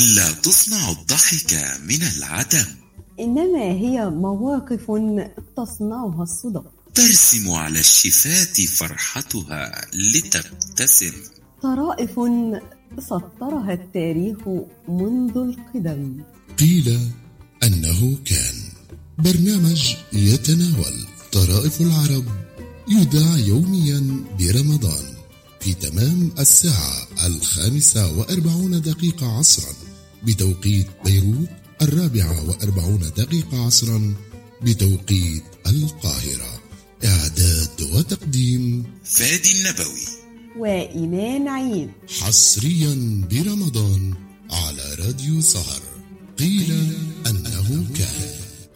لا تصنع الضحك من العدم، إنما هي مواقف تصنعها الصدف، ترسم على الشفاة فرحتها لتبتسم، طرائف سطرها التاريخ منذ القدم. قيل أنه كان برنامج يتناول طرائف العرب، يذاع يوميا برمضان في تمام 5:45 عصرا بتوقيت بيروت، 4:40 عصرا بتوقيت القاهرة. إعداد وتقديم فادي النبوي وإيمان عيد، حصريا برمضان على راديو سهر. قيل أنه كان.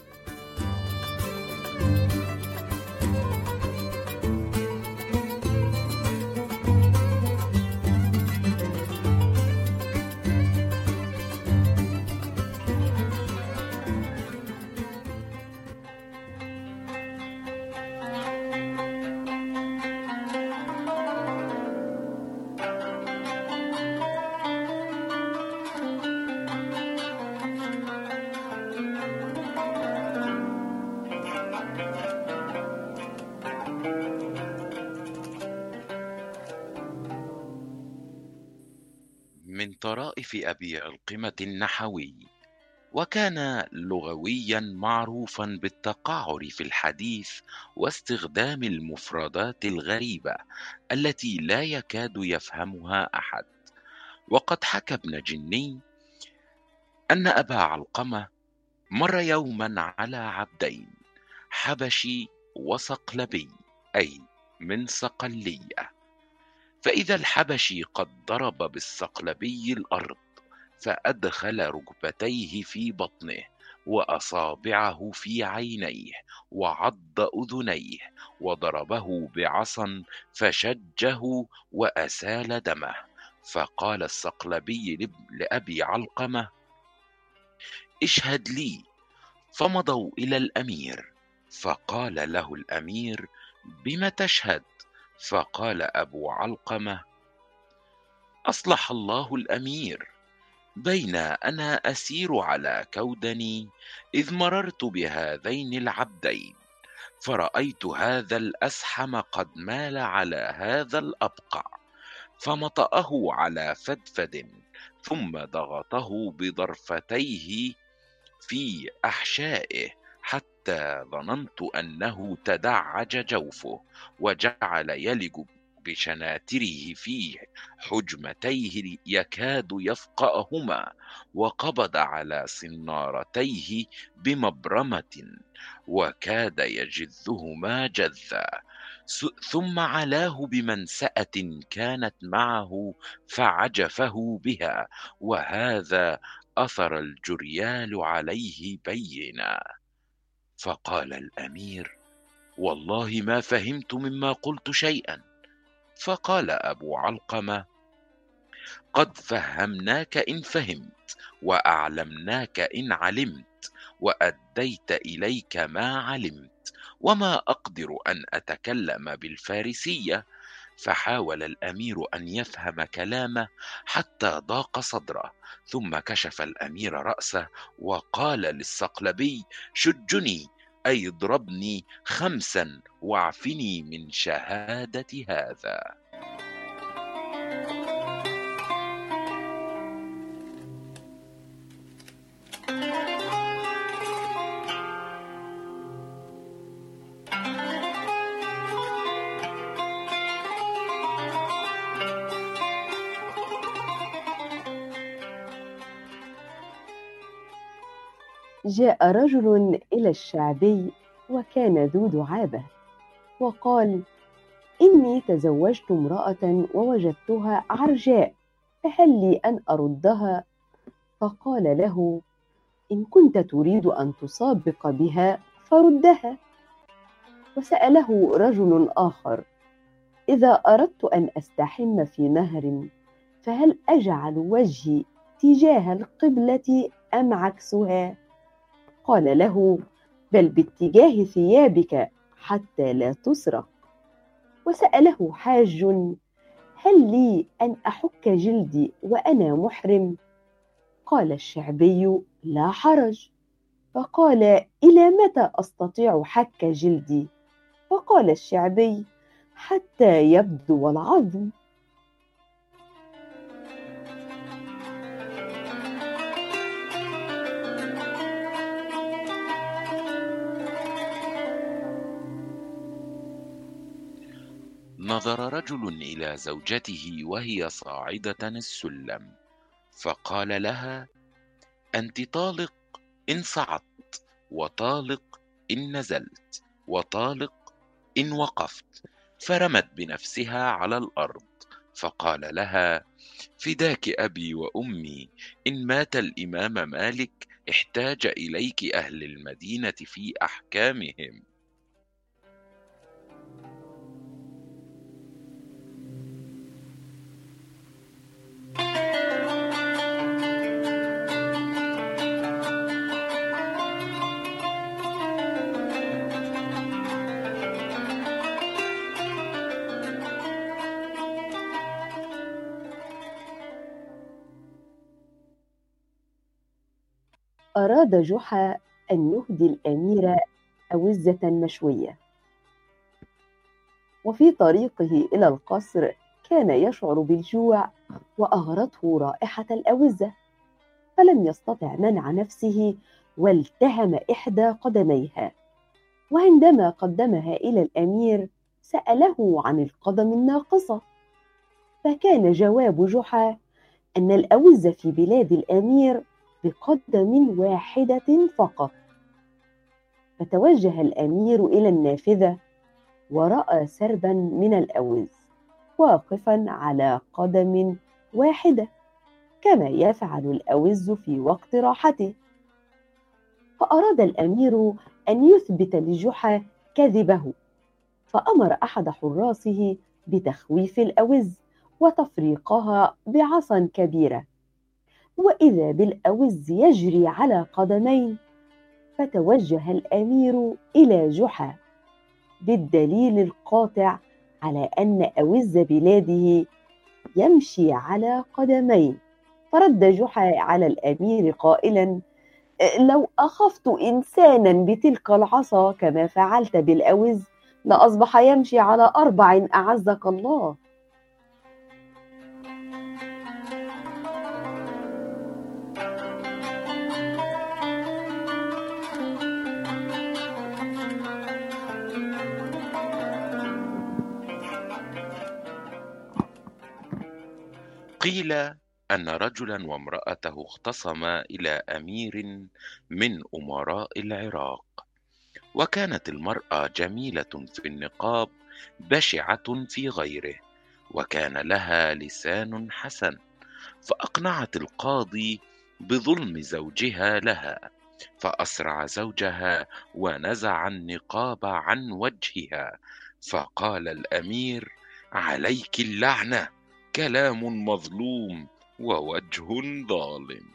من طرائف أبي علقمة النحوي. وكان لغويا معروفا بالتقعر في الحديث واستخدام المفردات الغريبة التي لا يكاد يفهمها أحد. وقد حكى ابن جني أن أبا علقمة مر يوما على عبدين، حبشي وصقلبي، أي من صقلية، فإذا الحبشي قد ضرب بالصقلبي الأرض، فأدخل ركبتيه في بطنه وأصابعه في عينيه وعض أذنيه وضربه بعصا فشجه وأسال دمه. فقال الصقلبي لأبي علقمة: اشهد لي. فمضوا إلى الأمير، فقال له الأمير: بم تشهد؟ فقال أبو علقمة: أصلح الله الأمير، بين أنا أسير على كودني إذ مررت بهذين العبدين، فرأيت هذا الأسحم قد مال على هذا الأبقع، فمطأه على فدفد، ثم ضغطه بضرفتيه في أحشائه حتى ظننت أنه تدعج جوفه، وجعل يلج بشناتره في حجمتيه يكاد يفقأهما، وقبض على صنارتيه بمبرمة وكاد يجذهما جذا، ثم علاه بمنسأة كانت معه فعجفه بها، وهذا أثر الجريال عليه بينا. فقال الأمير: والله ما فهمت مما قلت شيئا. فقال أبو علقمة: قد فهمناك إن فهمت، وأعلمناك إن علمت، وأديت إليك ما علمت، وما أقدر أن أتكلم بالفارسية. فحاول الأمير أن يفهم كلامه حتى ضاق صدره، ثم كشف الأمير رأسه وقال للصقلبي: شجني، أي اضربني 5 واعفني من شهادة هذا. جاء رجل إلى الشعبي وكان ذو دعابة، وقال: إني تزوجت امرأة ووجدتها عرجاء، فهل لي أن أردها؟ فقال له: إن كنت تريد أن تصابق بها فردها. وسأله رجل آخر: إذا أردت أن أستحم في نهر فهل أجعل وجهي تجاه القبلة أم عكسها؟ قال له: بل باتجاه ثيابك حتى لا تسرق. وسأله حاج: هل لي أن أحك جلدي وأنا محرم؟ قال الشعبي: لا حرج. فقال: إلى متى أستطيع حك جلدي؟ فقال الشعبي: حتى يبدو العظم. نظر رجل إلى زوجته وهي صاعدة السلم، فقال لها: أنت طالق إن صعدت، وطالق إن نزلت، وطالق إن وقفت. فرمت بنفسها على الأرض، فقال لها: فداك أبي وأمي، إن مات الإمام مالك احتاج إليك أهل المدينة في أحكامهم. أراد جحا أن يهدي الأمير أوزة مشوية، وفي طريقه إلى القصر كان يشعر بالجوع وأغرته رائحة الأوزة، فلم يستطع منع نفسه والتهم إحدى قدميها. وعندما قدمها إلى الأمير سأله عن القدم الناقصة، فكان جواب جحا أن الأوز في بلاد الأمير بقدم واحدة فقط. فتوجه الأمير إلى النافذة ورأى سربا من الأوز واقفا على قدم واحدة كما يفعل الأوز في وقت راحته. فأراد الأمير أن يثبت لجحا كذبه، فأمر أحد حراسه بتخويف الأوز وتفريقها بعصا كبيرة، وإذا بالأوز يجري على قدمين. فتوجه الأمير إلى جحا بالدليل القاطع على أن أوز بلاده يمشي على قدمين. فرد جحا على الأمير قائلا: لو أخفت إنسانا بتلك العصا كما فعلت بالأوز لأصبح يمشي على 4 أعزك الله. قيل أن رجلا وامرأته اختصما إلى أمير من أمراء العراق، وكانت المرأة جميلة في النقاب بشعة في غيره، وكان لها لسان حسن. فأقنعت القاضي بظلم زوجها لها، فأسرع زوجها ونزع النقاب عن وجهها. فقال الأمير: عليك اللعنة، كلام مظلوم ووجه ظالم.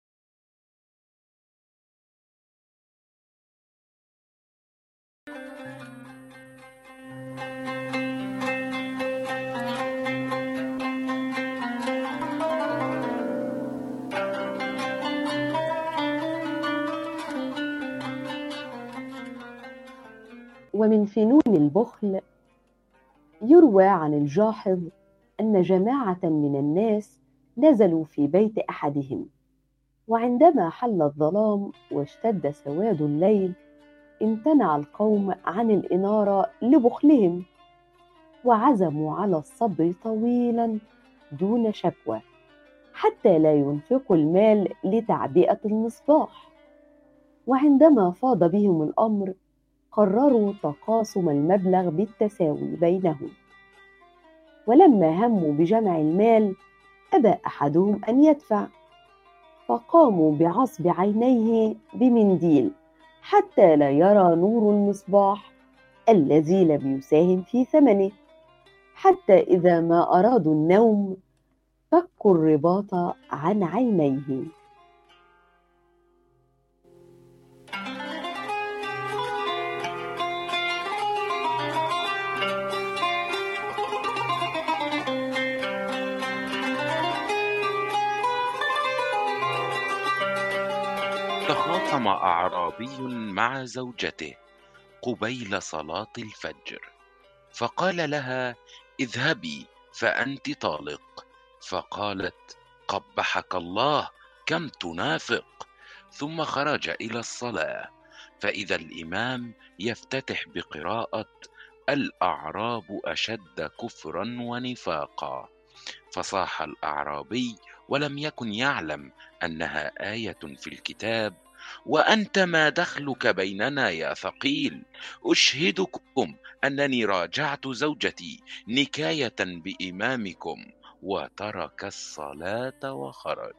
ومن فنون البخل يروى عن الجاحظ أن جماعة من الناس نزلوا في بيت أحدهم، وعندما حل الظلام واشتد سواد الليل امتنع القوم عن الإنارة لبخلهم، وعزموا على الصبر طويلا دون شكوى حتى لا ينفقوا المال لتعبئة المصباح. وعندما فاض بهم الأمر قرروا تقاسم المبلغ بالتساوي بينهم، ولما هموا بجمع المال أبى أحدهم أن يدفع، فقاموا بعصب عينيه بمنديل حتى لا يرى نور المصباح الذي لم يساهم في ثمنه، حتى إذا ما أرادوا النوم فكوا الرباط عن عينيه. تخاصم أعرابي مع زوجته قبيل صلاة الفجر، فقال لها: اذهبي فأنت طالق. فقالت: قبحك الله، كم تنافق. ثم خرج إلى الصلاة، فإذا الإمام يفتتح بقراءة: الأعراب أشد كفرا ونفاقا. فصاح الأعرابي ولم يكن يعلم أنها آية في الكتاب: وأنت ما دخلك بيننا يا ثقيل؟ أشهدكم أنني راجعت زوجتي نكاية بإمامكم. وترك الصلاة وخرج.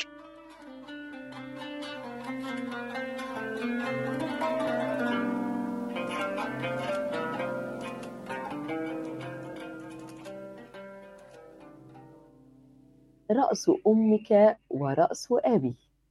رأس أمك ورأس أبي.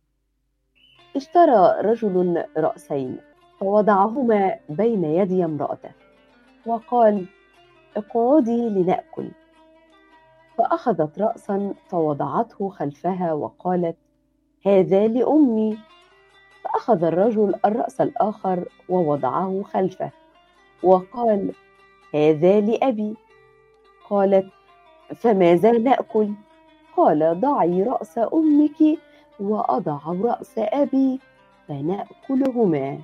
اشترى رجل رأسين فوضعهما بين يدي امرأته وقال: اقعدي لنأكل. فأخذت رأسا فوضعته خلفها وقالت: هذا لأمي. فأخذ الرجل الرأس الآخر ووضعه خلفه وقال: هذا لأبي. قالت: فماذا نأكل؟ قال: ضعي رأس أمك وأضع رأس أبي فنأكلهما.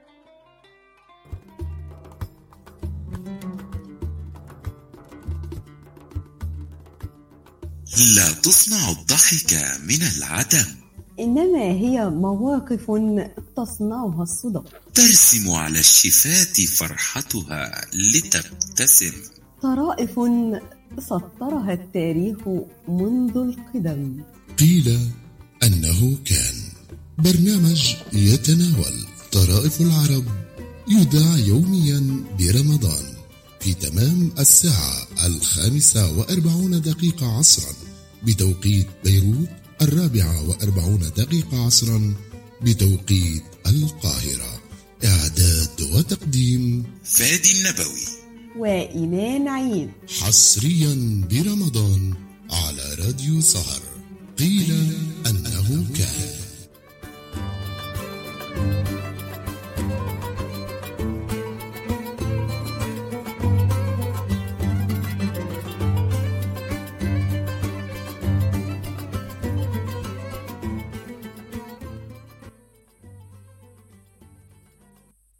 لا تصنع الضحك من العدم، إنما هي مواقف تصنعها الصدف، ترسم على الشفاة فرحتها لتبتسم، طرائف سطرها التاريخ منذ القدم. قيل أنه كان برنامج يتناول طرائف العرب، يذاع يوميا برمضان في تمام الساعة 45 عصرا بتوقيت بيروت، 44 عصرا بتوقيت القاهرة. إعداد وتقديم فادي النبوي وإيمان عيد، حصريا برمضان على راديو سهر. قيل أنه كان.